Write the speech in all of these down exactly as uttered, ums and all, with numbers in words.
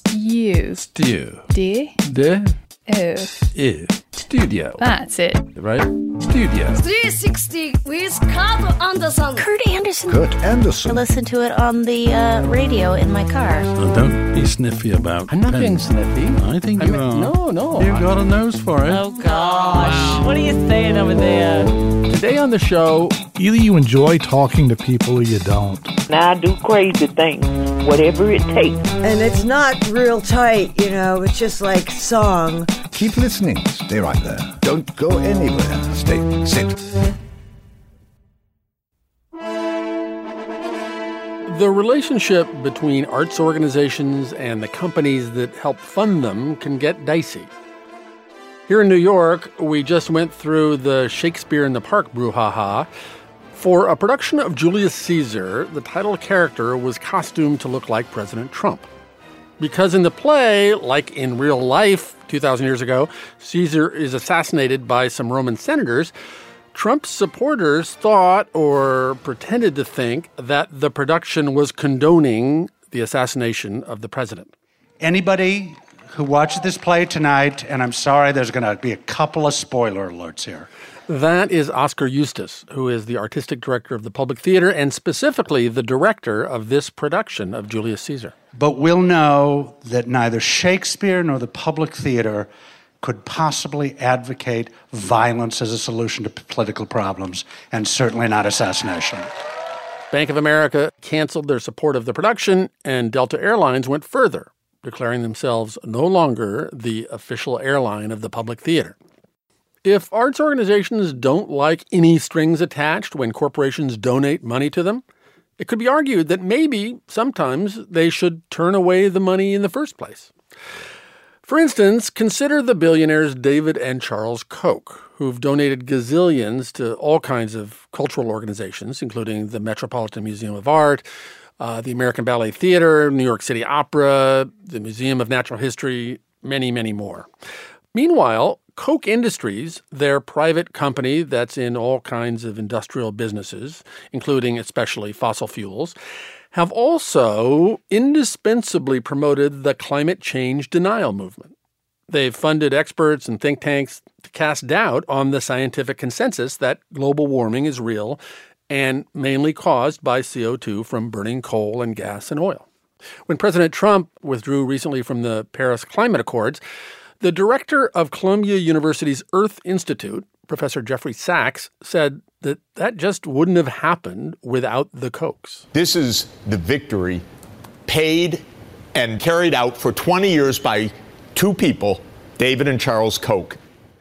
Stew. Stew. D. D. O. U. Studio. That's it. Right? Studio. three sixty with Kurt Anderson. Kurt Anderson. Kurt I Anderson. listen to it on the uh, radio in my car. Oh, don't be sniffy about I'm not pens. being sniffy. I think I you mean, are. no, no. You've I- got a nose for it. Oh, gosh. What are you saying over there? Today on the show, Either you enjoy talking to people or you don't. Now I do crazy things, whatever it takes. And it's not real tight, you know, it's just like song. Keep listening. Stay right there. Don't go anywhere. Stay. Sit. The relationship between arts organizations and the companies that help fund them can get dicey. Here in New York, we just went through the Shakespeare in the Park brouhaha. For a production of Julius Caesar, the title character was costumed to look like President Trump. Because in the play, like in real life two thousand years ago, Caesar is assassinated by some Roman senators, Trump's supporters thought or pretended to think that the production was condoning the assassination of the president. Anybody who watches this play tonight, and I'm sorry, there's going to be a couple of spoiler alerts here. That is Oscar Eustis, who is the artistic director of the Public Theater and specifically the director of this production of Julius Caesar. But we'll know that neither Shakespeare nor the Public Theater could possibly advocate violence as a solution to p- political problems, and certainly not assassination. Bank of America canceled their support of the production, and Delta Airlines went further, declaring themselves no longer the official airline of the Public Theater. If arts organizations don't like any strings attached when corporations donate money to them, it could be argued that maybe sometimes they should turn away the money in the first place. For instance, consider the billionaires David and Charles Koch, who've donated gazillions to all kinds of cultural organizations, including the Metropolitan Museum of Art, uh, the American Ballet Theater, New York City Opera, the Museum of Natural History, many, many more. Meanwhile, Koch Industries, their private company that's in all kinds of industrial businesses, including especially fossil fuels, have also indispensably promoted the climate change denial movement. They've funded experts and think tanks to cast doubt on the scientific consensus that global warming is real and mainly caused by C O two from burning coal and gas and oil. When President Trump withdrew recently from the Paris Climate Accords, the director of Columbia University's Earth Institute, Professor Jeffrey Sachs, said that that just wouldn't have happened without the Kochs. This is the victory paid and carried out for twenty years by two people, David and Charles Koch.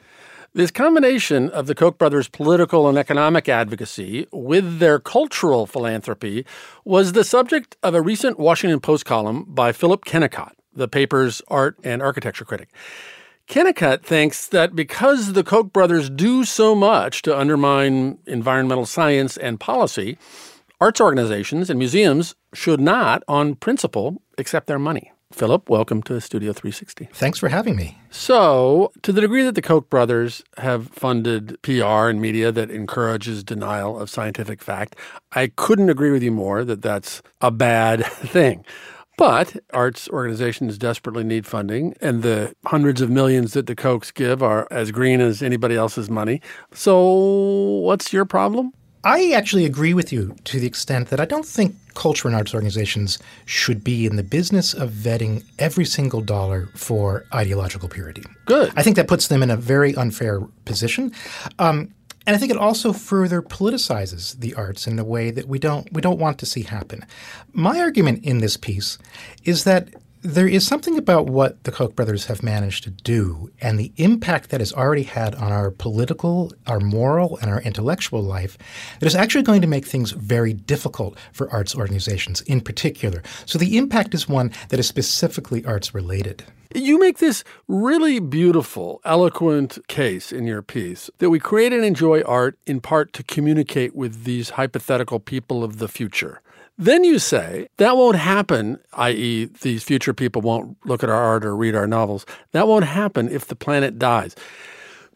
This combination of the Koch brothers' political and economic advocacy with their cultural philanthropy was the subject of a recent Washington Post column by Philip Kennicott, the paper's art and architecture critic. Kennicott thinks that because the Koch brothers do so much to undermine environmental science and policy, arts organizations and museums should not, on principle, accept their money. Philip, welcome to Studio three sixty. Thanks for having me. So, to the degree that the Koch brothers have funded P R and media that encourages denial of scientific fact, I couldn't agree with you more that that's a bad thing. But arts organizations desperately need funding, and the hundreds of millions that the Kochs give are as green as anybody else's money. So what's your problem? I actually agree with you to the extent that I don't think culture and arts organizations should be in the business of vetting every single dollar for ideological purity. Good. I think that puts them in a very unfair position. Um, And I think it also further politicizes the arts in a way that we don't we don't want to see happen. My argument in this piece is that there is something about what the Koch brothers have managed to do and the impact that has already had on our political, our moral, and our intellectual life that is actually going to make things very difficult for arts organizations in particular. So the impact is one that is specifically arts related. You make this really beautiful, eloquent case in your piece that we create and enjoy art in part to communicate with these hypothetical people of the future. Then you say that won't happen, that is these future people won't look at our art or read our novels. That won't happen if the planet dies.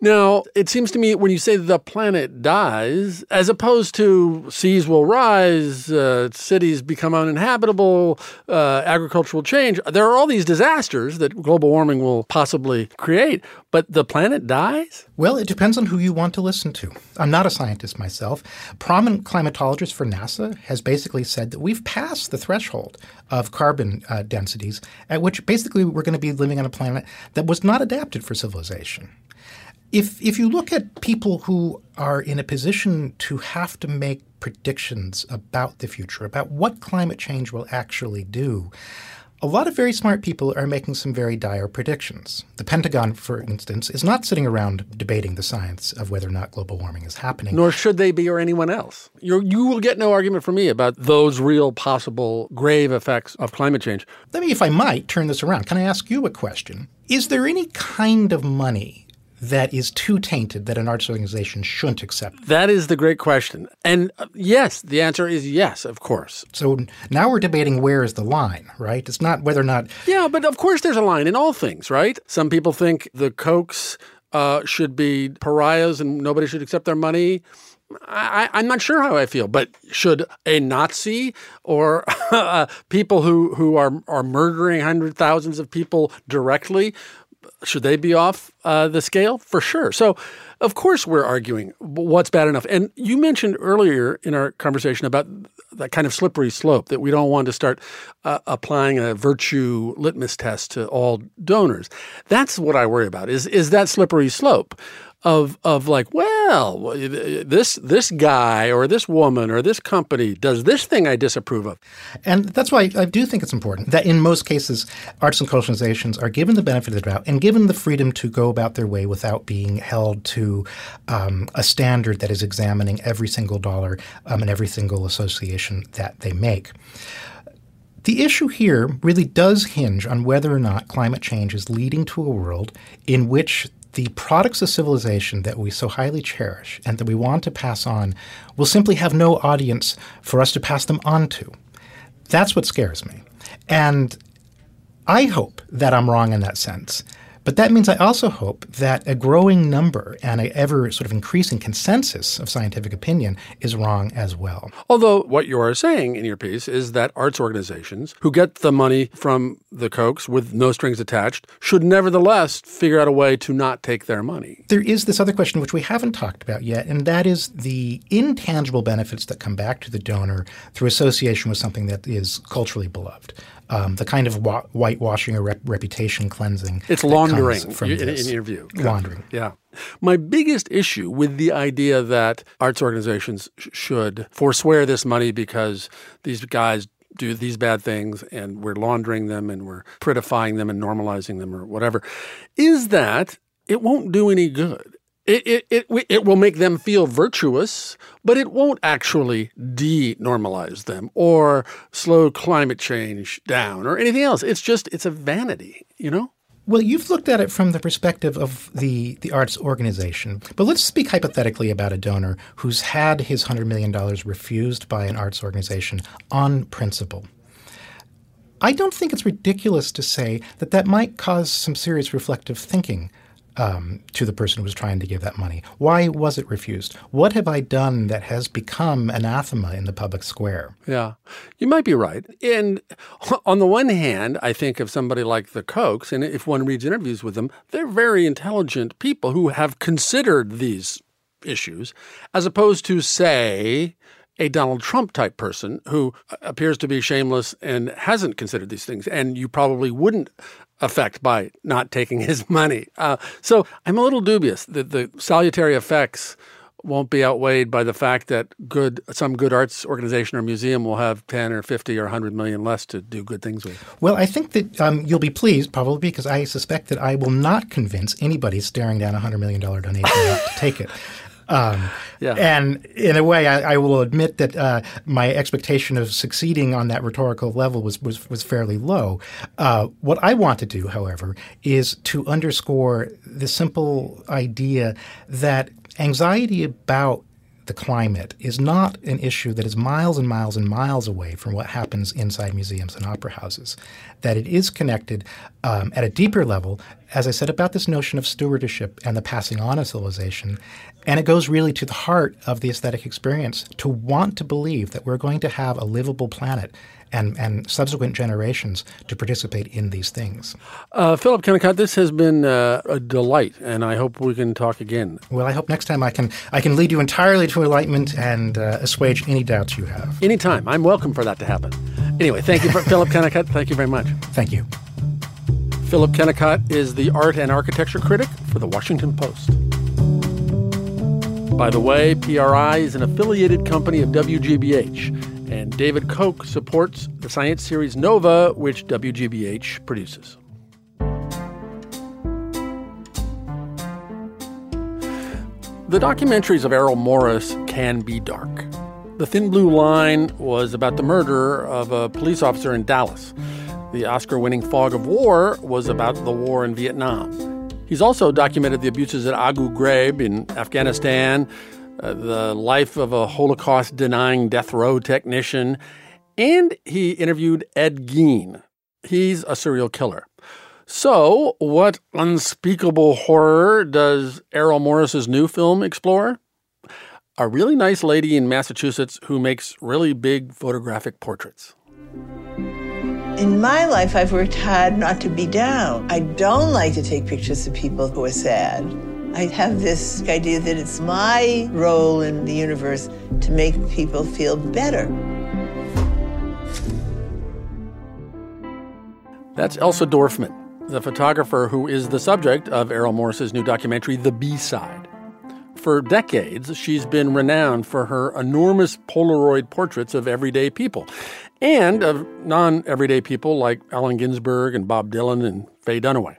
Now, it seems to me when you say the planet dies, as opposed to seas will rise, uh, cities become uninhabitable, uh, agriculture will change, there are all these disasters that global warming will possibly create. But the planet dies? Well, it depends on who you want to listen to. I'm not a scientist myself. Prominent climatologist for NASA has basically said that we've passed the threshold of carbon uh, densities at which basically we're going to be living on a planet that was not adapted for civilization. If if you look at people who are in a position to have to make predictions about the future, about what climate change will actually do, a lot of very smart people are making some very dire predictions. The Pentagon, for instance, is not sitting around debating the science of whether or not global warming is happening. Nor should they be, or anyone else. You're, you will get no argument from me about those real possible grave effects of climate change. Let me, if I might, turn this around. Can I ask you a question? Is there any kind of money that is too tainted that an arts organization shouldn't accept? That is the great question. And uh, yes, the answer is yes, of course. So now we're debating where is the line, right? It's not whether or not— Yeah, but of course there's a line in all things, right? Some people think the Kochs uh, should be pariahs and nobody should accept their money. I, I'm not sure how I feel, but should a Nazi or uh, people who, who are, are murdering hundreds, thousands of people directly— should they be off uh, the scale? For sure. So, of course, we're arguing what's bad enough. And you mentioned earlier in our conversation about that kind of slippery slope, that we don't want to start uh, applying a virtue litmus test to all donors. That's what I worry about, is is that slippery slope of of like, well, this this guy or this woman or this company does this thing I disapprove of. And that's why I do think it's important that in most cases, arts and cultural organizations are given the benefit of the doubt and given the freedom to go about their way without being held to um, a standard that is examining every single dollar um, and every single association that they make. The issue here really does hinge on whether or not climate change is leading to a world in which the products of civilization that we so highly cherish and that we want to pass on will simply have no audience for us to pass them on to. That's what scares me. And I hope that I'm wrong in that sense. But that means I also hope that a growing number and an ever sort of increasing consensus of scientific opinion is wrong as well. Although what you are saying in your piece is that arts organizations who get the money from the Kochs with no strings attached should nevertheless figure out a way to not take their money. There is this other question which we haven't talked about yet, and that is the intangible benefits that come back to the donor through association with something that is culturally beloved. Um, the kind of wa- whitewashing or rep- reputation cleansing. It's laundering, from in, in your view. Laundering. Yeah. My biggest issue with the idea that arts organizations sh- should forswear this money because these guys do these bad things and we're laundering them and we're prettifying them and normalizing them or whatever, is that it won't do any good. It, it it it will make them feel virtuous, but it won't actually de-normalize them or slow climate change down or anything else. It's just, it's a vanity, you know? Well, you've looked at it from the perspective of the, the arts organization. But let's speak hypothetically about a donor who's had his one hundred million dollars refused by an arts organization on principle. I don't think it's ridiculous to say that that might cause some serious reflective thinking Um, to the person who was trying to give that money. Why was it refused? What have I done that has become anathema in the public square? Yeah, you might be right. And on the one hand, I think of somebody like the Kochs, and if one reads interviews with them, they're very intelligent people who have considered these issues, as opposed to, say, a Donald Trump type person who appears to be shameless and hasn't considered these things, and you probably wouldn't affect by not taking his money. Uh, so I'm a little dubious that the salutary effects won't be outweighed by the fact that good some good arts organization or museum will have ten or fifty or one hundred million less to do good things with. Well, I think that um, you'll be pleased, probably, because I suspect that I will not convince anybody staring down a one hundred million dollars donation not to take it. Um, yeah. And in a way, I, I will admit that uh, my expectation of succeeding on that rhetorical level was was, was fairly low. Uh, what I want to do, however, is to underscore the simple idea that anxiety about the climate is not an issue that is miles and miles and miles away from what happens inside museums and opera houses, that it is connected um, at a deeper level, as I said, about this notion of stewardship and the passing on of civilization. And it goes really to the heart of the aesthetic experience to want to believe that we're going to have a livable planet and, and subsequent generations to participate in these things. Uh, Philip Kennicott, this has been uh, a delight, and I hope we can talk again. Well, I hope next time I can I can lead you entirely to enlightenment and uh, assuage any doubts you have. Anytime. I'm welcome for that to happen. Anyway, thank you, for Philip Kennicott. Thank you very much. Thank you. Philip Kennicott is the art and architecture critic for The Washington Post. By the way, P R I is an affiliated company of W G B H, and David Koch supports the science series Nova, which W G B H produces. The documentaries of Errol Morris can be dark. The Thin Blue Line was about the murder of a police officer in Dallas. The Oscar-winning Fog of War was about the war in Vietnam. He's also documented the abuses at Abu Ghraib in Afghanistan, uh, the life of a Holocaust-denying death row technician, and he interviewed Ed Gein. He's a serial killer. So, what unspeakable horror does Errol Morris's new film explore? A really nice lady in Massachusetts who makes really big photographic portraits. In my life, I've worked hard not to be down. I don't like to take pictures of people who are sad. I have this idea that it's my role in the universe to make people feel better. That's Elsa Dorfman, the photographer who is the subject of Errol Morris's new documentary, The B-Side. For decades, she's been renowned for her enormous Polaroid portraits of everyday people and of non-everyday people like Allen Ginsberg and Bob Dylan and Faye Dunaway.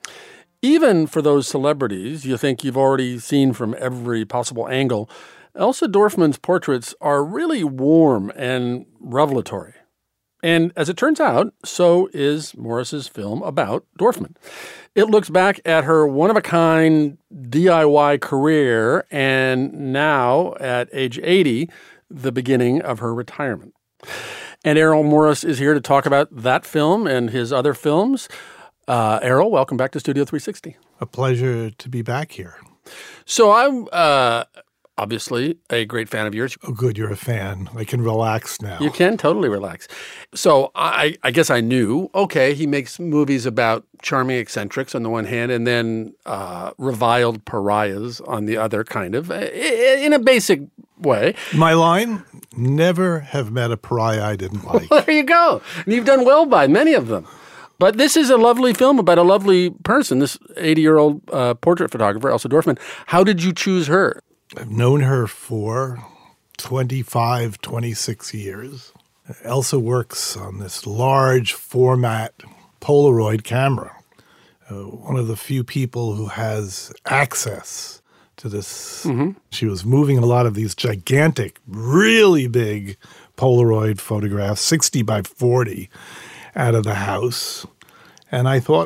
Even for those celebrities you think you've already seen from every possible angle, Elsa Dorfman's portraits are really warm and revelatory. And as it turns out, so is Morris's film about Dorfman. It looks back at her one-of-a-kind D I Y career and now, at age eighty, the beginning of her retirement. And Errol Morris is here to talk about that film and his other films. Uh, Errol, welcome back to Studio three sixty. A pleasure to be back here. So I'm uh, obviously a great fan of yours. Oh, good, you're a fan. I can relax now. You can totally relax. So I, I guess I knew, okay, he makes movies about charming eccentrics on the one hand and then uh, reviled pariahs on the other, kind of, in a basic way. My line? Never have met a pariah I didn't like. Well, there you go. And you've done well by many of them. But this is a lovely film about a lovely person, this eighty-year-old uh, portrait photographer, Elsa Dorfman. How did you choose her? I've known her for twenty-five, twenty-six years. Elsa works on this large format Polaroid camera. Uh, one of the few people who has access to this. Mm-hmm. She was moving a lot of these gigantic, really big Polaroid photographs, sixty by forty, out of the house. And I thought,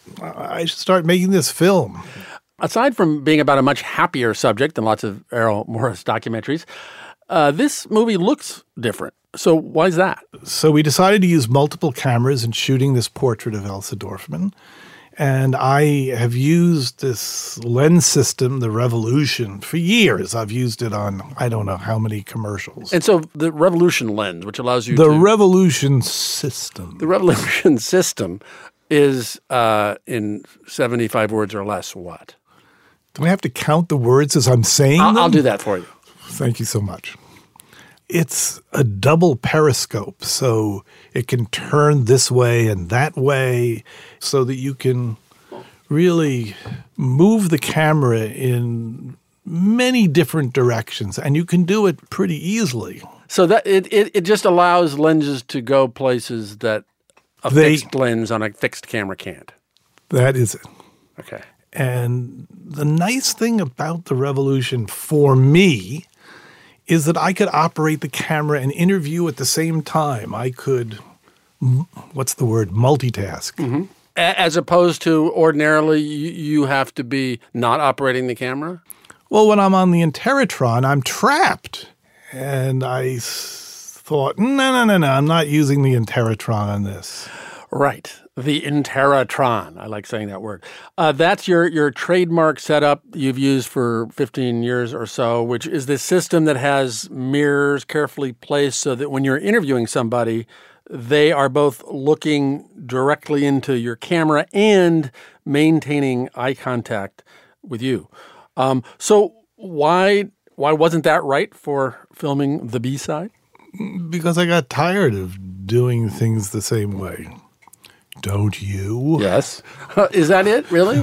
I should start making this film. Aside from being about a much happier subject than lots of Errol Morris documentaries, uh, this movie looks different. So why is that? So we decided to use multiple cameras in shooting this portrait of Elsa Dorfman. And I have used this lens system, the Revolution, for years. I've used it on I don't know how many commercials. And so the Revolution lens, which allows you the to... The Revolution system. The Revolution system is, uh, in seventy-five words or less, what? Do I have to count the words as I'm saying I'll, them? I'll do that for you. Thank you so much. It's a double periscope, so it can turn this way and that way so that you can really move the camera in many different directions, and you can do it pretty easily. So that it, it, it just allows lenses to go places that a they, fixed lens on a fixed camera can't. That is it. Okay. And the nice thing about the Revolution for me is that I could operate the camera and interview at the same time. I could, what's the word, multitask. Mm-hmm. As opposed to ordinarily you have to be not operating the camera? Well, when I'm on the Interrotron, I'm trapped. And I s- thought, no, no, no, no, I'm not using the Interrotron on this. Right. The Interrotron. I like saying that word. Uh, that's your, your trademark setup you've used for fifteen years or so, which is this system that has mirrors carefully placed so that when you're interviewing somebody, they are both looking directly into your camera and maintaining eye contact with you. Um, so why why wasn't that right for filming the B-side? Because I got tired of doing things the same way. Don't you? Yes. Is that it, really?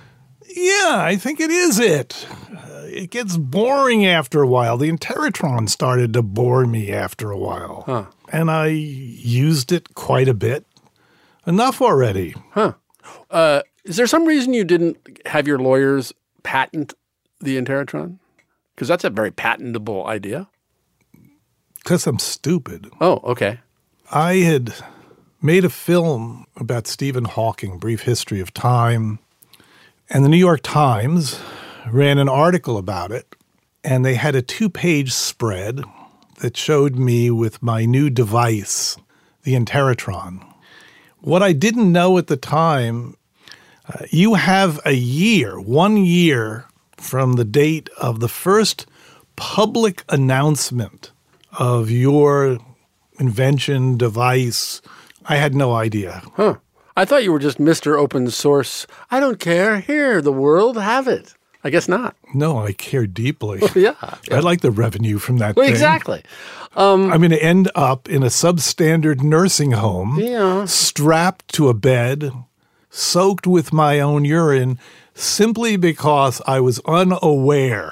Yeah, I think it is it. Uh, it gets boring after a while. The Interrotron started to bore me after a while. Huh. And I used it quite a bit. Enough already. Huh. Uh, is there some reason you didn't have your lawyers patent the Interrotron? Because that's a very patentable idea. Because I'm stupid. Oh, okay. I had made a film about Stephen Hawking, Brief History of Time, and the New York Times ran an article about it, and they had a two-page spread that showed me with my new device, the Interrotron. What I didn't know at the time, uh, you have a year, one year from the date of the first public announcement of your invention, device. I had no idea. Huh. I thought you were just Mister Open Source. I don't care. Here, the world, have it. I guess not. No, I care deeply. yeah, yeah. I'd like the revenue from that well, thing. Exactly. Um, I'm going to end up in a substandard nursing home, yeah. strapped to a bed, soaked with my own urine, simply because I was unaware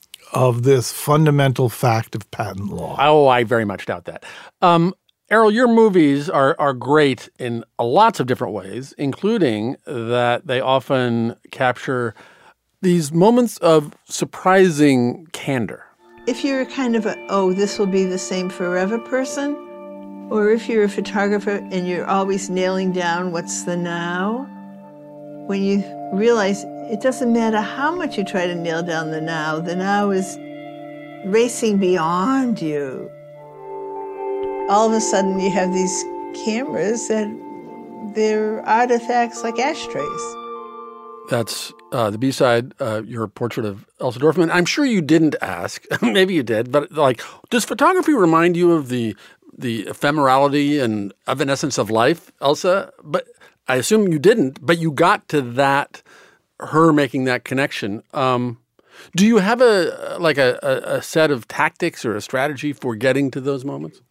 of this fundamental fact of patent law. Oh, I very much doubt that. Um, Errol, your movies are are great in lots of different ways, including that they often capture these moments of surprising candor. If you're kind of a, oh, this will be the same forever person, or if you're a photographer and you're always nailing down what's the now, when you realize it doesn't matter how much you try to nail down the now, the now is racing beyond you. All of a sudden you have these cameras that they're artifacts like ashtrays. That's uh, the B-side, uh, your portrait of Elsa Dorfman. I'm sure you didn't ask. Maybe you did. But like, does photography remind you of the the ephemerality and evanescence of life, Elsa? But I assume you didn't. But you got to that, her making that connection. Um, do you have a like a, a set of tactics or a strategy for getting to those moments?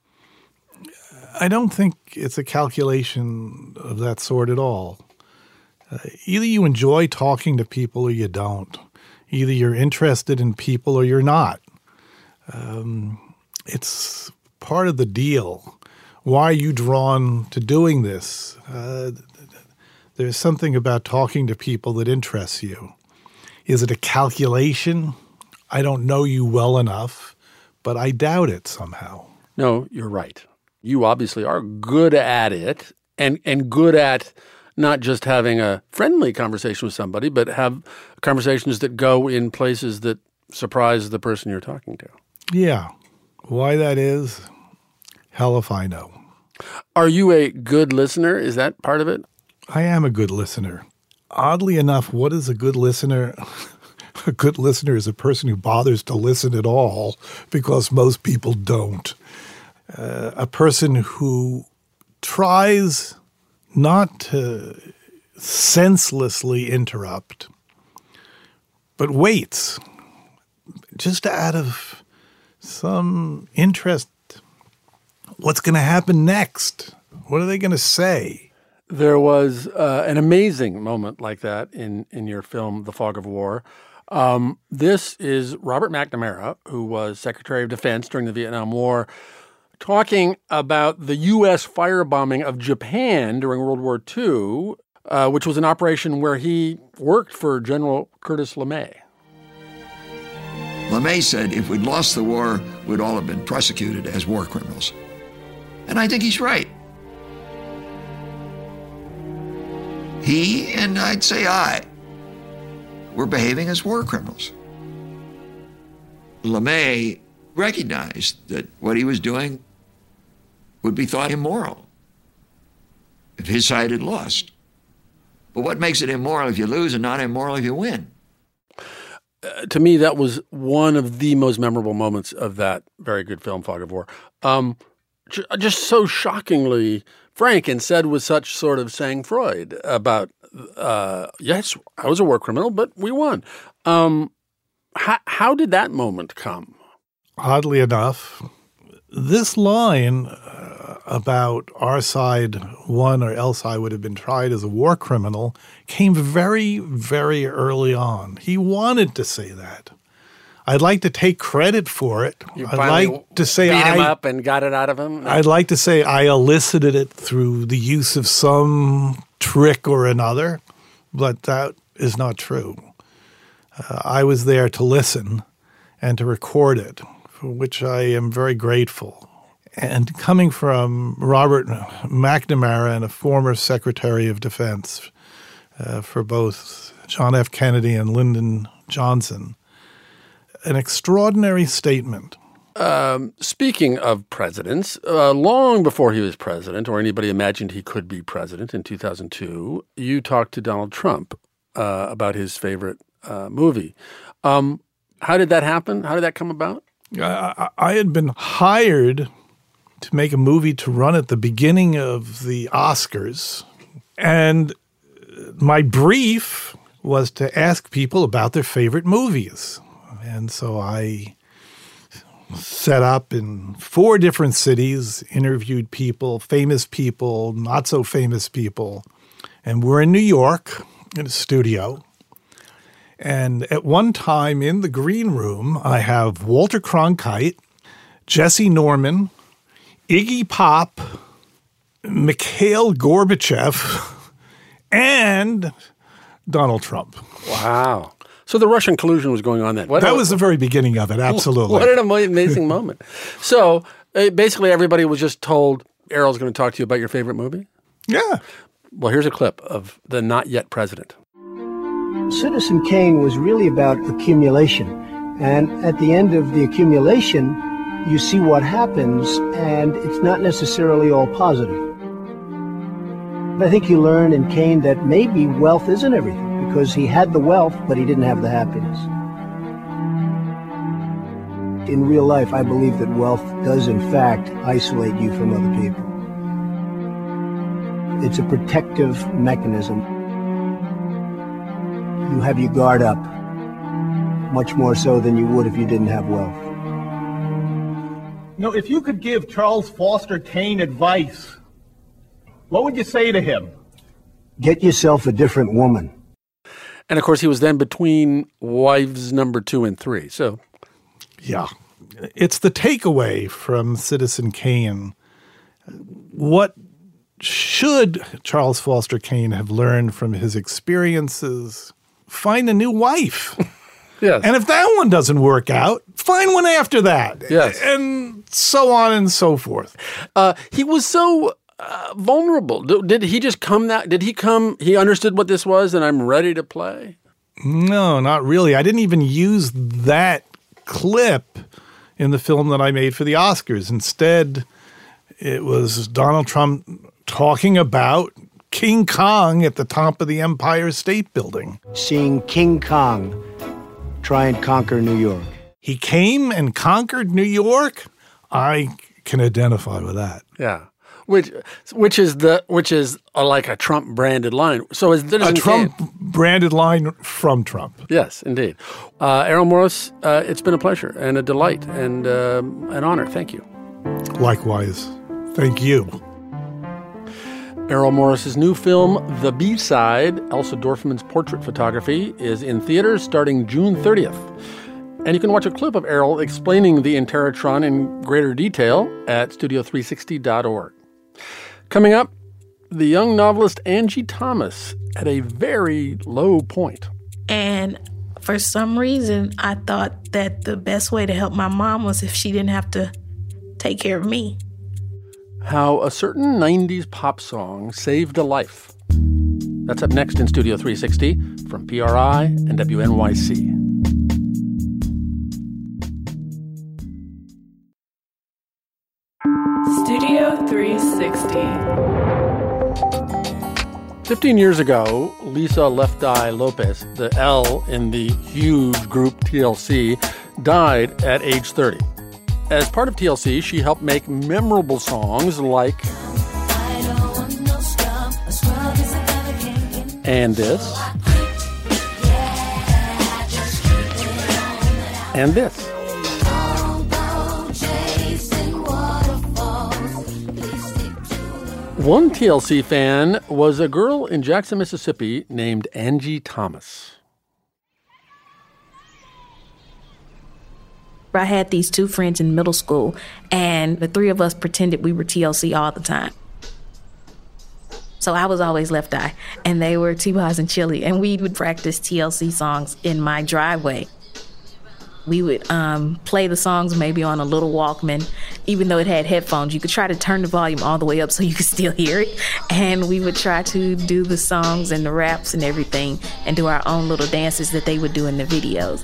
I don't think it's a calculation of that sort at all. Uh, either you enjoy talking to people or you don't. Either you're interested in people or you're not. Um, it's part of the deal. Why are you drawn to doing this? Uh, there's something about talking to people that interests you. Is it a calculation? I don't know you well enough, but I doubt it somehow. No, you're right. You obviously are good at it and, and good at not just having a friendly conversation with somebody, but have conversations that go in places that surprise the person you're talking to. Yeah. Why that is, hell if I know. Are you a good listener? Is that part of it? I am a good listener. Oddly enough, what is a good listener? A good listener is a person who bothers to listen at all, because most people don't. Uh, a person who tries not to senselessly interrupt, but waits just out of some interest. What's going to happen next? What are they going to say? There was uh, an amazing moment like that in, in your film, The Fog of War. Um, this is Robert McNamara, who was Secretary of Defense during the Vietnam War, talking about the U S firebombing of Japan during World War Two, uh, which was an operation where he worked for General Curtis LeMay. LeMay said if we'd lost the war, we'd all have been prosecuted as war criminals. And I think he's right. He, and I'd say I, were behaving as war criminals. LeMay recognized that what he was doing would be thought immoral if his side had lost. But what makes it immoral if you lose and not immoral if you win? Uh, to me, that was one of the most memorable moments of that very good film, Fog of War. Um, j- just so shockingly frank and said with such sort of sang-froid about, uh, yes, I was a war criminal, but we won. Um, how, how did that moment come? Oddly enough, this line uh, about our side won or else I would have been tried as a war criminal came very, very early on. He wanted to say that. I'd like to take credit for it. You I'd finally like to say beat him I, up and got it out of him? I'd like to say I elicited it through the use of some trick or another, but that is not true. Uh, I was there to listen and to record it, for which I am very grateful. And coming from Robert McNamara and a former Secretary of Defense uh, for both John F. Kennedy and Lyndon Johnson, an extraordinary statement. Um, speaking of presidents, uh, long before he was president or anybody imagined he could be president in two thousand two, you talked to Donald Trump uh, about his favorite uh, movie. Um, how did that happen? How did that come about? I, I had been hired to make a movie to run at the beginning of the Oscars, and my brief was to ask people about their favorite movies. And so I set up in four different cities, interviewed people, famous people, not so famous people, and we're in New York in a studio. And at one time in the green room, I have Walter Cronkite, Jesse Norman, Iggy Pop, Mikhail Gorbachev, and Donald Trump. Wow. So the Russian collusion was going on then. What that a, was the very beginning of it, absolutely. What an amazing moment. So uh, basically everybody was just told, Errol's going to talk to you about your favorite movie? Yeah. Well, here's a clip of the not yet president. Citizen Kane was really about accumulation. And at the end of the accumulation, you see what happens, and it's not necessarily all positive. But I think you learn in Kane that maybe wealth isn't everything, because he had the wealth, but he didn't have the happiness. In real life, I believe that wealth does, in fact, isolate you from other people. It's a protective mechanism. You have your guard up, much more so than you would if you didn't have wealth. No, if you could give Charles Foster Kane advice, what would you say to him? Get yourself a different woman. And of course, he was then between wives number two and three. So, yeah, it's the takeaway from Citizen Kane. What should Charles Foster Kane have learned from his experiences? Find a new wife. Yes. And if that one doesn't work out, find one after that. Yes. And so on and so forth. Uh, he was so uh, vulnerable. Did he just come that? Did he come? He understood what this was, and I'm ready to play? No, not really. I didn't even use that clip in the film that I made for the Oscars. Instead, it was Donald Trump talking about King Kong at the top of the Empire State Building. Seeing King Kong try and conquer New York. He came and conquered New York? I can identify with that. Yeah. Which which is the which is a, like a Trump branded line. So is a Trump Kane. branded line from Trump. Yes, indeed. Uh, Errol Morris, uh, it's been a pleasure and a delight and uh, an honor. Thank you. Likewise. Thank you. Errol Morris's new film, The B-Side, Elsa Dorfman's portrait photography, is in theaters starting June thirtieth. And you can watch a clip of Errol explaining the Interrotron in greater detail at studio three sixty dot org. Coming up, the young novelist Angie Thomas at a very low point. And for some reason, I thought that the best way to help my mom was if she didn't have to take care of me. How a certain nineties pop song saved a life. That's up next in Studio three sixty from P R I and W N Y C. sixty. Fifteen years ago, Lisa Left Eye Lopez, the L in the huge group T L C, died at age thirty. As part of T L C, she helped make memorable songs like And This, and this. One T L C fan was a girl in Jackson, Mississippi named Angie Thomas. I had these two friends in middle school, and the three of us pretended we were T L C all the time. So I was always Left Eye, and they were T-Boz and Chili, and we would practice T L C songs in my driveway. We would um, play the songs maybe on a little Walkman. Even though it had headphones, you could try to turn the volume all the way up so you could still hear it. And we would try to do the songs and the raps and everything and do our own little dances that they would do in the videos.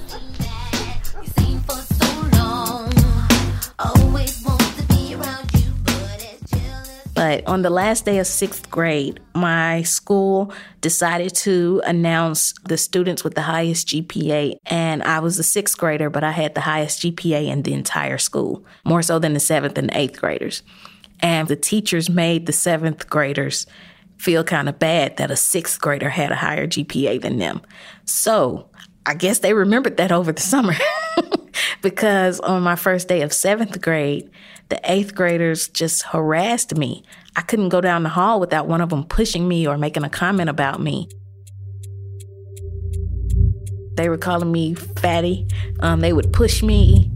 But on the last day of sixth grade, my school decided to announce the students with the highest G P A. And I was a sixth grader, but I had the highest G P A in the entire school, more so than the seventh and eighth graders. And the teachers made the seventh graders feel kind of bad that a sixth grader had a higher G P A than them. So I guess they remembered that over the summer because on my first day of seventh grade, the eighth graders just harassed me. I couldn't go down the hall without one of them pushing me or making a comment about me. They were calling me fatty. Um, they would push me.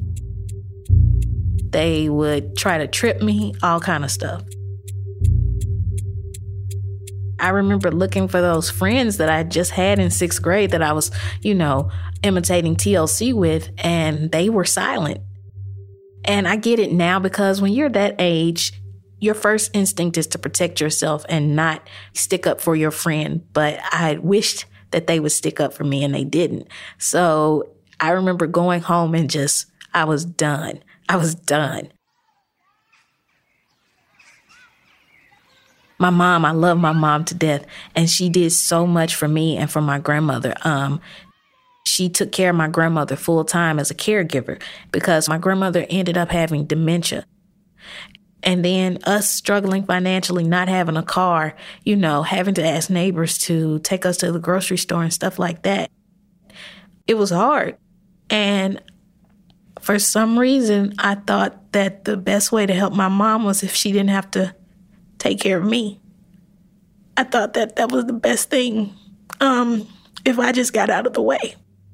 They would try to trip me, all kind of stuff. I remember looking for those friends that I just had in sixth grade that I was, you know, imitating T L C with, and they were silent. And I get it now because when you're that age, your first instinct is to protect yourself and not stick up for your friend. But I wished that they would stick up for me and they didn't. So I remember going home and just, I was done. I was done. My mom, I love my mom to death. And she did so much for me and for my grandmother. Um, She took care of my grandmother full time as a caregiver because my grandmother ended up having dementia. And then us struggling financially, not having a car, you know, having to ask neighbors to take us to the grocery store and stuff like that. It was hard. And for some reason, I thought that the best way to help my mom was if she didn't have to take care of me. I thought that that was the best thing um, if I just got out of the way.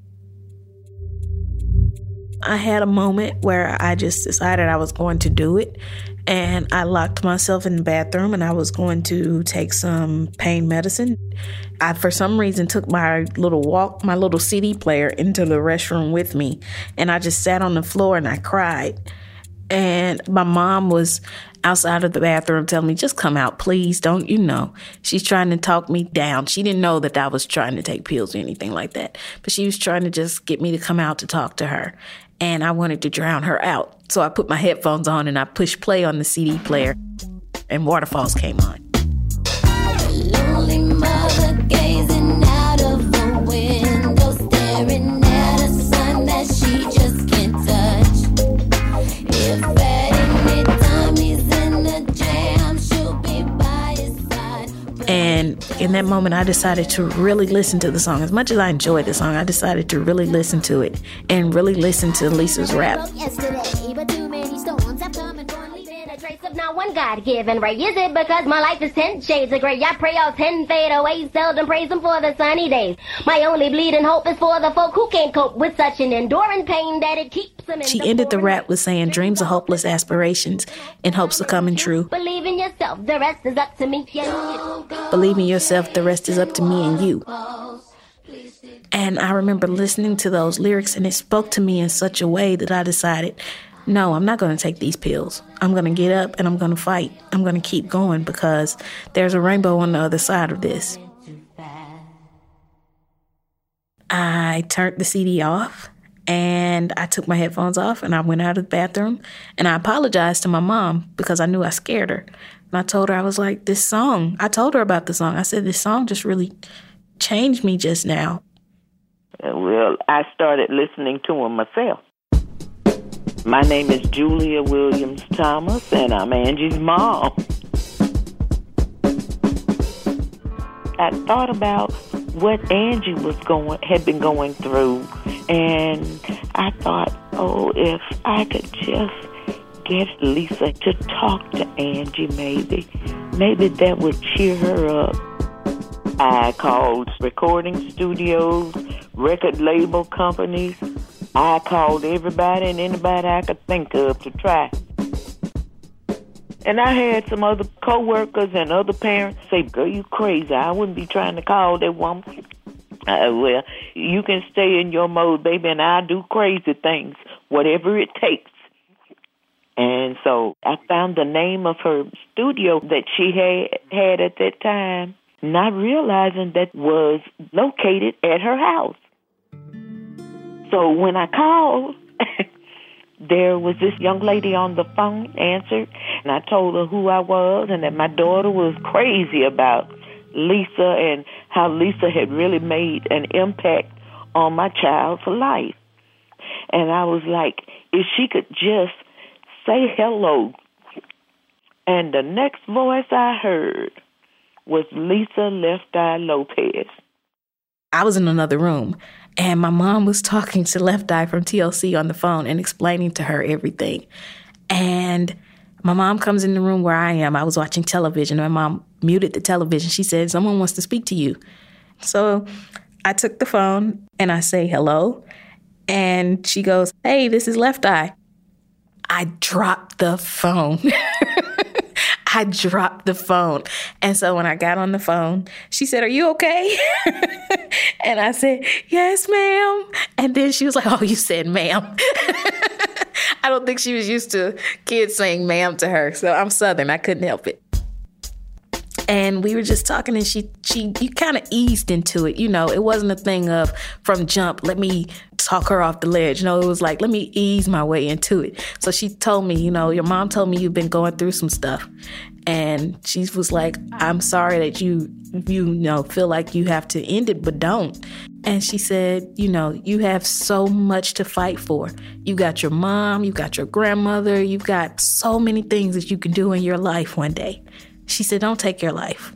I had a moment where I just decided I was going to do it, and I locked myself in the bathroom and I was going to take some pain medicine. I, for some reason, took my little walk, my little C D player into the restroom with me, and I just sat on the floor and I cried. And my mom was outside of the bathroom telling me, just come out, please. Don't, you know, she's trying to talk me down. She didn't know that I was trying to take pills or anything like that, but she was trying to just get me to come out to talk to her. And I wanted to drown her out. So I put my headphones on and I pushed play on the C D player, and Waterfalls came on. Lonely mother gazing out of the window, staring at a sun that she just can't touch. If at any time he's in a jam, she'll be by his side. And in that moment, I decided to really listen to the song. As much as I enjoyed the song, I decided to really listen to it and really listen to Lisa's rap. Not one God-given ray. Is it because my life is ten shades of gray? I pray all ten fade away, seldom praise him for the sunny days. My only bleeding hope is for the folk who can't cope with such an enduring pain that it keeps them in. She ended the rap with saying, dreams are hopeless aspirations in hopes of coming true. Believe in yourself, the rest is up to me. Believe in yourself, the rest is up to me and you. And I remember listening to those lyrics, and it spoke to me in such a way that I decided, no, I'm not going to take these pills. I'm going to get up and I'm going to fight. I'm going to keep going because there's a rainbow on the other side of this. I turned the C D off and I took my headphones off and I went out of the bathroom and I apologized to my mom because I knew I scared her. And I told her, I was like, this song, I told her about the song. I said, this song just really changed me just now. Well, I started listening to him myself. My name is Julia Williams Thomas, and I'm Angie's mom. I thought about what Angie was going, had been going through, and I thought, oh, if I could just get Lisa to talk to Angie, maybe, maybe that would cheer her up. I called recording studios, record label companies. I called everybody and anybody I could think of to try. And I had some other co-workers and other parents say, girl, you crazy. I wouldn't be trying to call that woman. Uh, well, you can stay in your mode, baby, and I'll do crazy things, whatever it takes. And so I found the name of her studio that she had, had at that time, not realizing that was located at her house. So when I called, there was this young lady on the phone, answered, and I told her who I was and that my daughter was crazy about Lisa and how Lisa had really made an impact on my child for life. And I was like, if she could just say hello. And the next voice I heard was Lisa Left Eye Lopez. I was in another room, and my mom was talking to Left Eye from T L C on the phone and explaining to her everything. And my mom comes in the room where I am. I was watching television. My mom muted the television. She said, someone wants to speak to you. So I took the phone, and I say hello. And she goes, hey, this is Left Eye. I dropped the phone. I dropped the phone. And so when I got on the phone, she said, are you okay? And I said, yes, ma'am. And then she was like, oh, you said ma'am. I don't think she was used to kids saying ma'am to her. So I'm Southern. I couldn't help it. And we were just talking, and she, she, you kind of eased into it. You know, it wasn't a thing of from jump, let me talk her off the ledge. No, it was like, let me ease my way into it. So she told me, you know, your mom told me you've been going through some stuff. And she was like, I'm sorry that you, you know, feel like you have to end it, but don't. And she said, you know, you have so much to fight for. You got your mom, you got your grandmother, you've got so many things that you can do in your life one day. She said, don't take your life.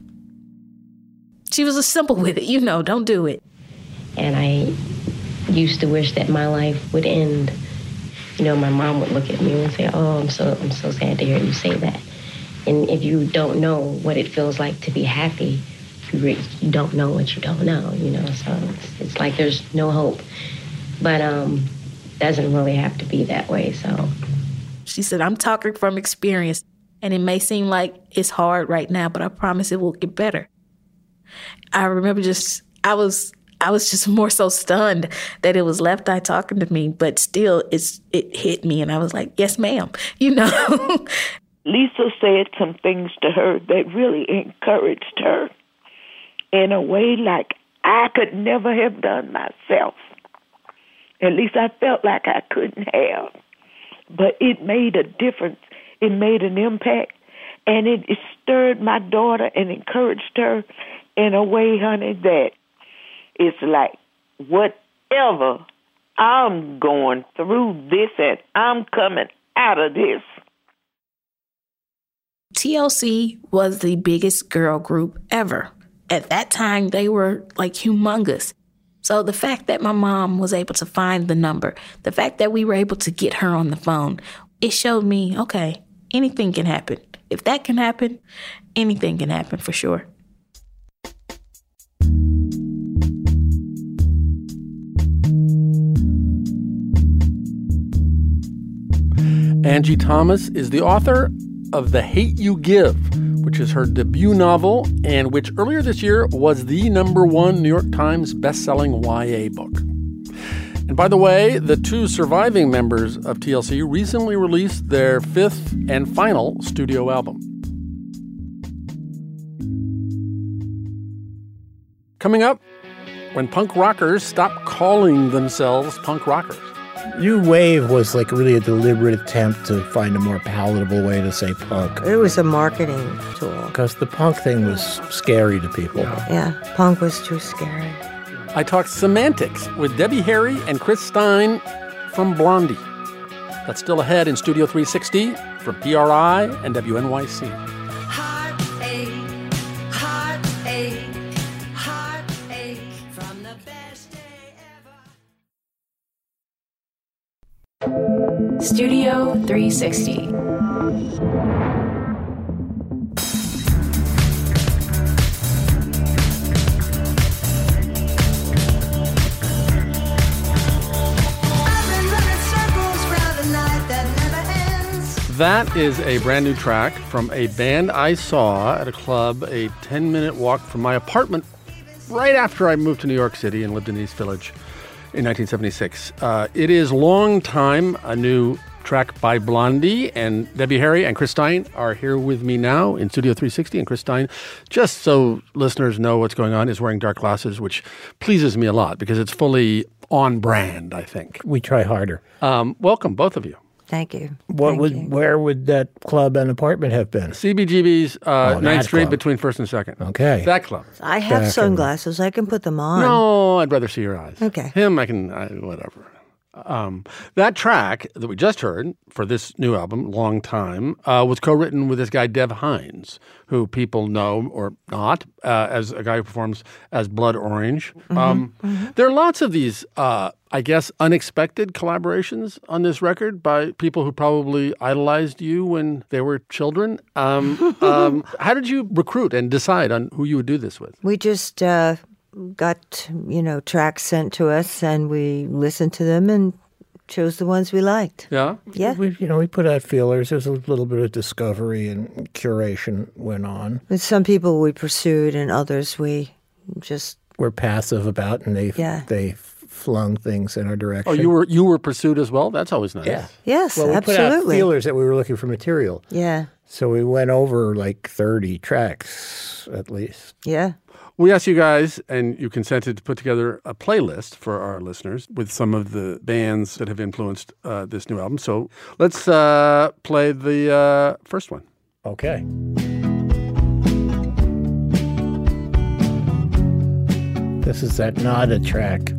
She was simple with it. You know, don't do it. And I used to wish that my life would end. You know, my mom would look at me and say, oh, I'm so I'm so sad to hear you say that. And if you don't know what it feels like to be happy, you, re- you don't know what you don't know, you know. So it's, it's like there's no hope. But um, it doesn't really have to be that way, so. She said, I'm talking from experience. And it may seem like it's hard right now, but I promise it will get better. I remember just, I was I was just more so stunned that it was Left Eye talking to me, but still it's it hit me, and I was like, yes, ma'am, you know. Lisa said some things to her that really encouraged her in a way like I could never have done myself. At least I felt like I couldn't have. But it made a difference. It made an impact, and it, it stirred my daughter and encouraged her in a way, honey, that it's like, whatever, I'm going through this and I'm coming out of this. T L C was the biggest girl group ever. At that time, they were like humongous. So the fact that my mom was able to find the number, the fact that we were able to get her on the phone, it showed me, okay, anything can happen. If that can happen, anything can happen for sure. Angie Thomas is the author of The Hate U Give, which is her debut novel and which earlier this year was the number one New York Times bestselling Y A book. And by the way, the two surviving members of T L C recently released their fifth and final studio album. Coming up, when punk rockers stop calling themselves punk rockers. New wave was like really a deliberate attempt to find a more palatable way to say punk. It was a marketing tool. Because the punk thing was scary to people. Yeah, punk was too scary. I talked semantics with Debbie Harry and Chris Stein from Blondie. That's still ahead in Studio three sixty from P R I and W N Y C. Studio three sixty. That is a brand new track from a band I saw at a club a ten-minute walk from my apartment right after I moved to New York City and lived in East Village in nineteen seventy-six. Uh, it is Long Time, a new track by Blondie, and Debbie Harry and Chris Stein are here with me now in Studio three sixty. And Chris Stein, just so listeners know what's going on, is wearing dark glasses, which pleases me a lot because it's fully on brand, I think. We try harder. Um, welcome, both of you. Thank you. What Thank would you. where would that club and apartment have been? C B G B's uh, Oh, ninth that Street club. between first and second. Okay. That club. I have Back sunglasses. I can put them on. No, I'd rather see your eyes. Okay. Him, I can, I, whatever. Um, that track that we just heard for this new album, Long Time, uh, was co-written with this guy, Dev Hynes, who people know or not uh, as a guy who performs as Blood Orange. Mm-hmm. Um, mm-hmm. There are lots of these, uh, I guess, unexpected collaborations on this record by people who probably idolized you when they were children. Um, um, how did you recruit and decide on who you would do this with? We just uh, got, you know, tracks sent to us, and we listened to them and chose the ones we liked. Yeah? Yeah. We, you know, we put out feelers. There's a little bit of discovery and curation went on. With some people we pursued, and others we just... We're passive about, and they Yeah. they flung things in our direction. Oh, you were you were pursued as well? That's always nice. Yeah. Yes, well, we absolutely. put out feelers that we were looking for material. Yeah. So we went over like thirty tracks at least. Yeah. We asked you guys, and you consented to put together a playlist for our listeners with some of the bands that have influenced uh, this new album. So let's uh, play the uh, first one. Okay. This is that Nada track.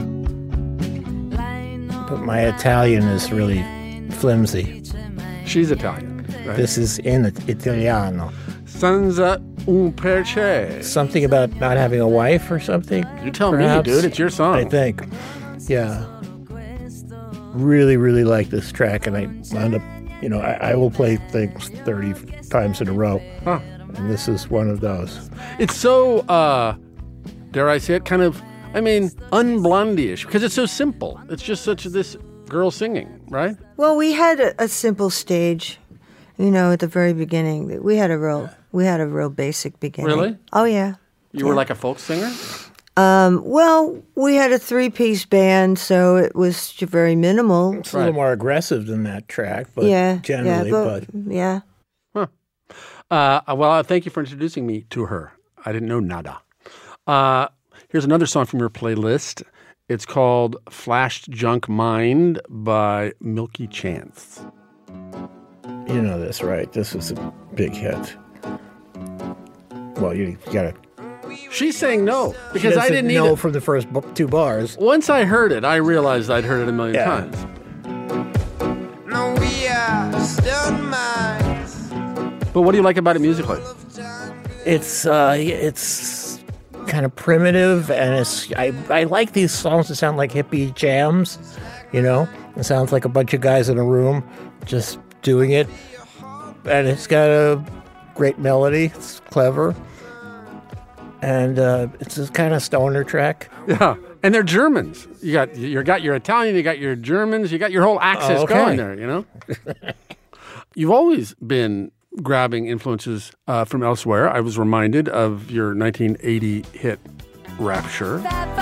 But my Italian is really flimsy. She's Italian, right? This is in Italiano. Senza un perché. Something about not having a wife or something? You tell perhaps? me, dude. It's your song. I think. Yeah. Really, really like this track, and I wound up, you know, I, I will play things thirty times in a row. Huh. And this is one of those. It's so, uh, dare I say it, kind of, I mean, un-Blondie-ish, because it's so simple. It's just such this girl singing, right? Well, we had a, a simple stage, you know, at the very beginning. We had a real, we had a real basic beginning. Really? Oh, yeah. You yeah. were like a folk singer? Um, well, we had a three-piece band, so it was very minimal. It's a little more aggressive than that track, but yeah, generally, yeah, but, but yeah. Huh. Uh, well, uh, thank you for introducing me to her. I didn't know nada. Uh, here's another song from your playlist. It's called Flashed Junk Mind by Milky Chance. You know this, right? This was a big hit. Well, you, you gotta... She's saying no, because I didn't know either. from the first bu- two bars. Once I heard it, I realized I'd heard it a million Yeah. times. No, we are still minds. But what do you like about it musically? It's uh, it's kind of primitive, and it's I, I like these songs that sound like hippie jams. You know, it sounds like a bunch of guys in a room just doing it, and it's got a great melody. It's clever, and uh, it's a kind of stoner track. Yeah, and they're Germans. You got you got your Italian, you got your Germans, you got your whole axis Oh, okay. going there. You know, you've always been grabbing influences uh, from elsewhere. I was reminded of your nineteen eighty hit Rapture.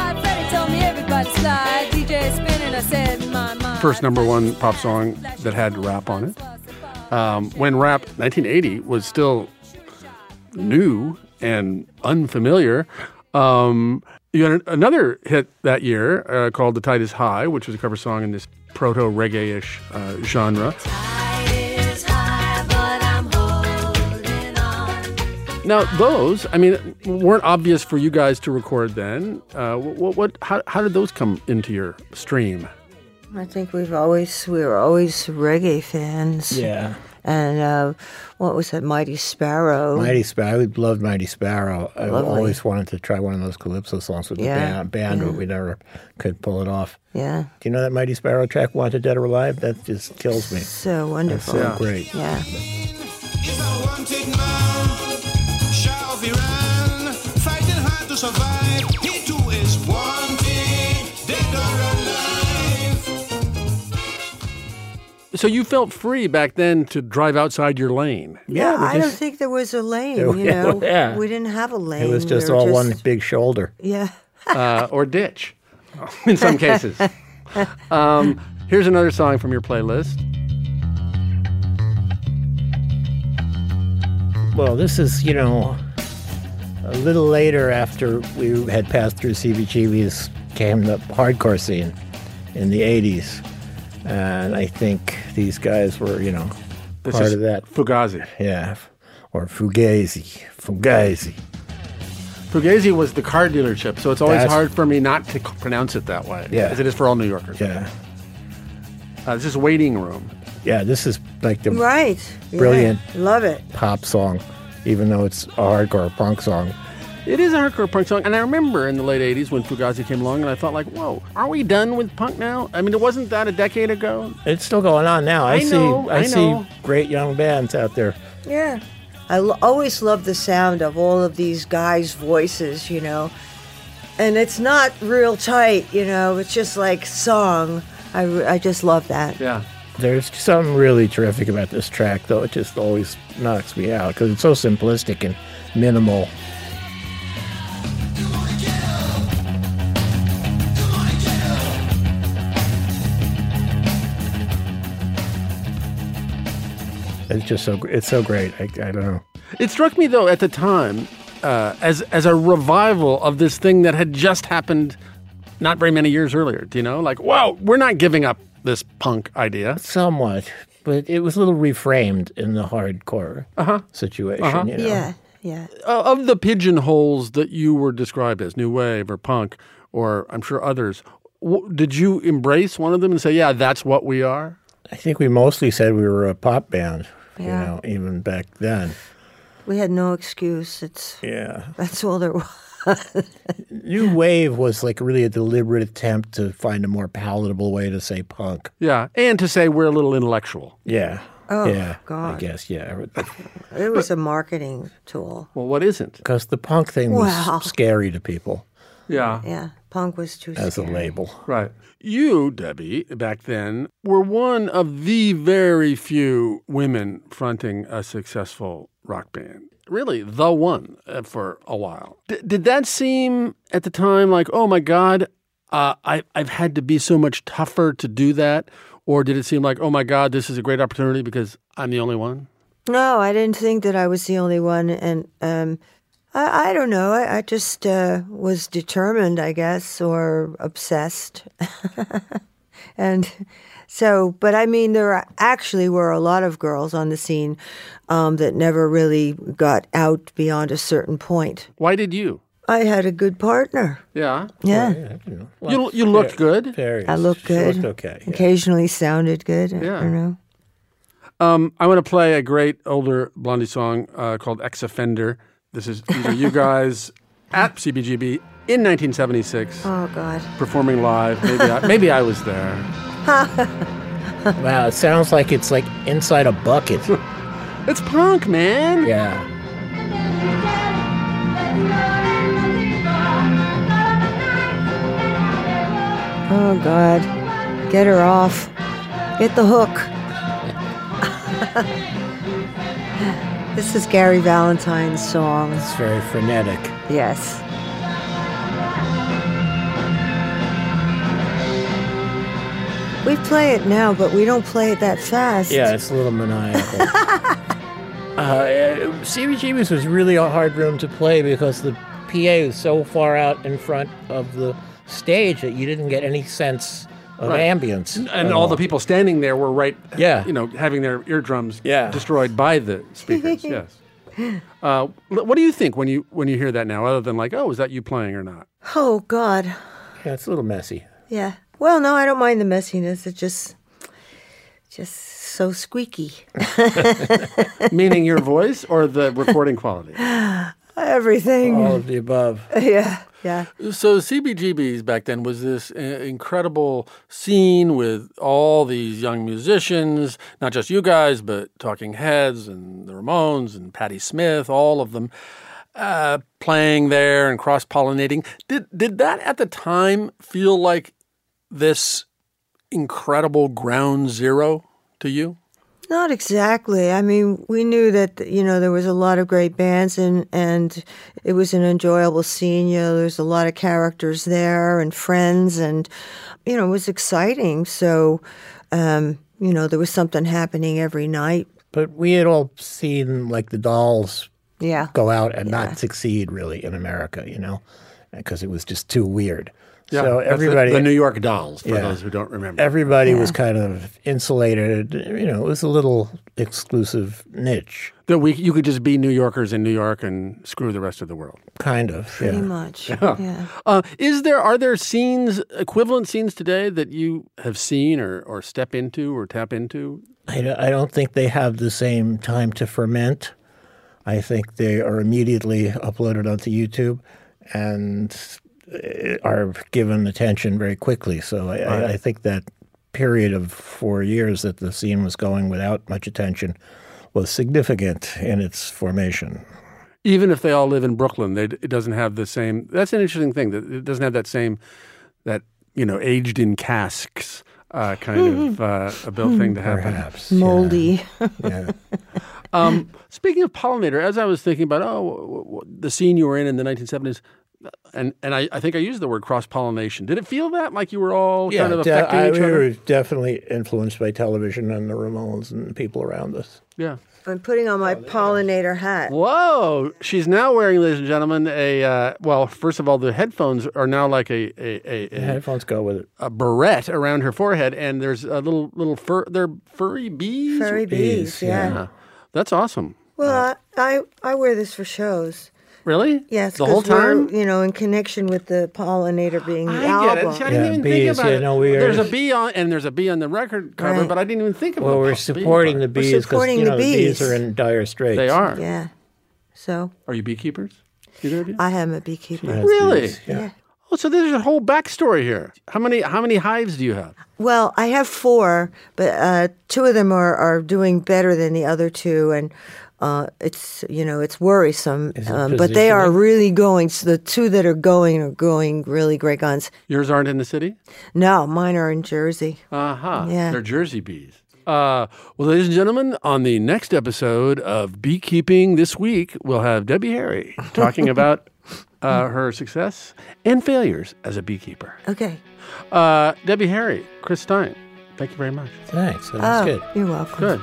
First number one pop song that had rap on it. Um, when rap, nineteen eighty, was still new and unfamiliar. Um, you had another hit that year uh, called The Tide is High, which was a cover song in this proto-reggae-ish uh, genre. Now, those, I mean, weren't obvious for you guys to record then. Uh, what, what, how, how did those come into your stream? I think we've always, we were always reggae fans. Yeah. And uh, what was that, Mighty Sparrow? Mighty Sparrow. We loved Mighty Sparrow. I Lovely. always wanted to try one of those calypso songs with Yeah, the band, band yeah. but we never could pull it off. Yeah. Do you know that Mighty Sparrow track, Wanted Dead or Alive? That just kills me. So wonderful. That's so great. Yeah. Fighting hard to survive. He too is wanted, dead or alive. So you felt free back then to drive outside your lane. Yeah, I don't just- think there was a lane, Yeah, you know. yeah. We didn't have a lane. It was just We were all one big shoulder. Yeah. uh, or ditch, in some cases. Um, here's another song from your playlist. Well, this is, you know, a little later after we had passed through C B G B's came the hardcore scene in the eighties. And I think these guys were, you know, This part is of that. Fugazi. Yeah. Or Fugazi. Fugazi. Fugazi was the car dealership, so it's always That's- hard for me not to c- pronounce it that way. Yeah. As it is for all New Yorkers. Yeah. Uh, this is Waiting Room. Yeah, this is like the Right. Yeah. brilliant Love it. pop song, even though it's a hardcore punk song. It is a hardcore punk song, and I remember in the late eighties when Fugazi came along, and I thought like, whoa, are we done with punk now? I mean, it wasn't that a decade ago? It's still going on now. I, I know, see I, I see know. great young bands out there. Yeah. I l- always love the sound of all of these guys' voices, you know. And it's not real tight, you know. It's just like song. I, re- I just love that. Yeah. There's something really terrific about this track, though. It just always knocks me out because it's so simplistic and minimal. It's just so gr- it's so great. I, I don't know. It struck me, though, at the time, uh, as as a revival of this thing that had just happened not very many years earlier. Do you know? Like, wow, we're not giving up this punk idea. Somewhat, but it was a little reframed in the hardcore Uh-huh. situation. Uh-huh. You know? Yeah, yeah. Uh, of the pigeonholes that you were described as, new wave or punk, or I'm sure others, w- did you embrace one of them and say, yeah, that's what we are? I think we mostly said we were a pop band, you Yeah. know, even back then. We had no excuse. It's Yeah. That's all there was. New wave was like really a deliberate attempt to find a more palatable way to say punk. Yeah, and to say we're a little intellectual. Yeah. Oh, yeah, God. I guess, yeah. It was a marketing tool. Well, what isn't? Because the punk thing was Wow. scary to people Yeah. Yeah, punk was too as scary. a label. Right. You, Debbie, back then, were one of the very few women fronting a successful rock band. Really, the one uh, for a while. D- did that seem at the time like, oh my God, uh, I- I've had to be so much tougher to do that? Or did it seem like, oh my God, this is a great opportunity because I'm the only one? No, I didn't think that I was the only one. And um, I, I don't know. I, I just uh, was determined, I guess, or obsessed. And so, but I mean, there are, actually were a lot of girls on the scene um, that never really got out beyond a certain point. Why did you? I had a good partner. Yeah. Yeah. you, You, you looked good. I looked good. She looked okay. yeah. Occasionally sounded good. Yeah. I don't know. Um, I want to play a great older Blondie song uh, called Ex-Offender. This is either you guys at C B G B in nineteen seventy-six. Oh, God. Performing live. Maybe I, maybe I was there. Wow, it sounds like it's like inside a bucket. It's punk, man. Yeah. Oh, God. Get her off. Get the hook. This is Gary Valentine's song. It's very frenetic. Yes. We play it now, but we don't play it that fast. Yeah, it's a little maniacal. uh, C B G B's was really a hard room to play because the P A was so far out in front of the stage that you didn't get any sense of Right. ambience. And, and all the people standing there were right, Yeah. you know, having their eardrums Yeah. destroyed by the speakers. Yes. Uh, l- what do you think when you when you hear that now, other than like, oh, is that you playing or not? Oh, God. Yeah, it's a little messy. Yeah. Well, no, I don't mind the messiness. It's just, just so squeaky. Meaning your voice or the recording quality? Everything. All of the above. Yeah, yeah. So C B G B's back then was this uh, incredible scene with all these young musicians, not just you guys, but Talking Heads and the Ramones and Patti Smith, all of them uh, playing there and cross-pollinating. Did did that at the time feel like this incredible ground zero to you? Not exactly. I mean, we knew that, you know, there was a lot of great bands and, and it was an enjoyable scene. You know, there's a lot of characters there and friends and, you know, it was exciting. So, um, you know, there was something happening every night. But we had all seen, like, the Dolls Yeah. go out and Yeah. not succeed, really, in America, you know, because it was just too weird. Yeah, so that's the- everybody, the New York Dolls, for Yeah. those who don't remember. Everybody Yeah. was kind of insulated. You know, it was a little exclusive niche. That we you could just be New Yorkers in New York and screw the rest of the world. Kind of, Pretty yeah. much. Yeah. Yeah. Uh, is there are there scenes, equivalent scenes today that you have seen or, or step into or tap into? I, don't- I don't think they have the same time to ferment. I think they are immediately uploaded onto YouTube and uh, are given attention very quickly. So I, Right. I, I think that period of four years that the scene was going without much attention was significant in its formation. Even if they all live in Brooklyn, they, it doesn't have the same. That's an interesting thing. That it doesn't have that same, that you know, aged in casks uh, kind of uh, a built thing to happen. Perhaps moldy. Yeah. Um, speaking of Pollinator, as I was thinking about oh w- w- the scene you were in in the nineteen seventies, and and I, I think I used the word cross pollination. Did it feel that like you were all Yeah, kind of de- affecting I, each we other? were definitely influenced by television and the Ramones and the people around us. Yeah. I'm putting on my pollinator hat. Whoa! She's now wearing, ladies and gentlemen, a uh, well. First of all, the headphones are now like a a, a, The a headphones go with it. a barrette around her forehead, and there's a little little fur. They're furry bees. Furry bees, yeah. That's awesome. Well, I, I I wear this for shows. Really? Yes, The whole 'cause we're, time? you know, in connection with the pollinator being the I album. get it. See, I didn't Yeah, even bees, think about yeah, it. no, we are- There's a bee on, and there's a bee on the record cover, Right. but I didn't even think about Well, the we're bee supporting part. the bees because supporting you the know the bees bees. are in dire straits. They are. Yeah. So Are you beekeepers? Either of you? I am a beekeeper. Yes, Really? bees, Yeah. Oh, so there's a whole backstory here. How many how many hives do you have? Well, I have four, but uh, two of them are, are doing better than the other two, and uh, it's you know it's worrisome. Is it Um, but they are positioning? really going. So the two that are going are going really great guns. Yours aren't in the city? No, mine are in Jersey. Uh-huh. Yeah. They're Jersey bees. Uh, well, ladies and gentlemen, on the next episode of Beekeeping This Week, we'll have Debbie Harry talking about uh, her success and failures as a beekeeper. Okay. Uh, Debbie Harry, Chris Stein, thank you very much. Thanks. That's Oh, good. you're welcome. Good.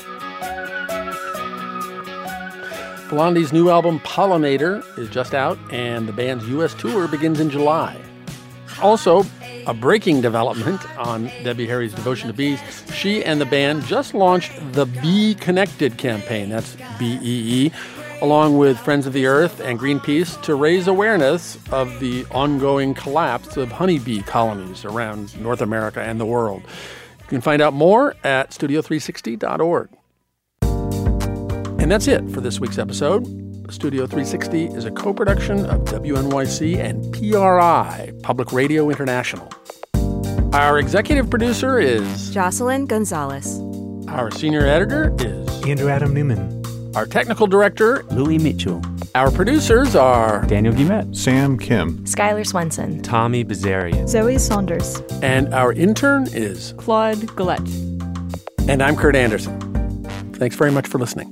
Blondie's new album, Pollinator, is just out, and the band's U S tour begins in July. Also, a breaking development on Debbie Harry's devotion to bees. She and the band just launched the Bee Connected campaign, that's B E E, along with Friends of the Earth and Greenpeace to raise awareness of the ongoing collapse of honeybee colonies around North America and the world. You can find out more at studio three sixty dot org. And that's it for this week's episode. Studio three sixty is a co-production of W N Y C and P R I, Public Radio International. Our executive producer is Jocelyn Gonzalez. Our senior editor is Andrew Adam Newman. Our technical director, Louis Mitchell. Our producers are Daniel Guillemette. Sam Kim. Skylar Swenson. Tommy Bazarian. Zoe Saunders. And our intern is Claude Gillette. And I'm Kurt Anderson. Thanks very much for listening.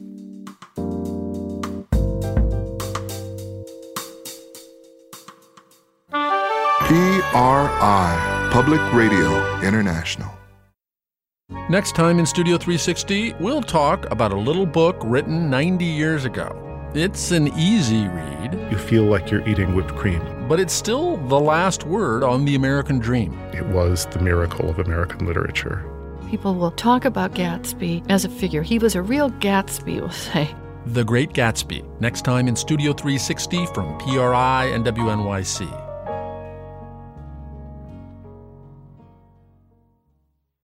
P R I, Public Radio International. Next time in Studio three sixty, we'll talk about a little book written ninety years ago. It's an easy read. You feel like you're eating whipped cream. but it's still the last word on the American dream. It was the miracle of American literature. People will talk about Gatsby as a figure. He was a real Gatsby, we'll say. The Great Gatsby, next time in Studio three sixty from P R I and W N Y C.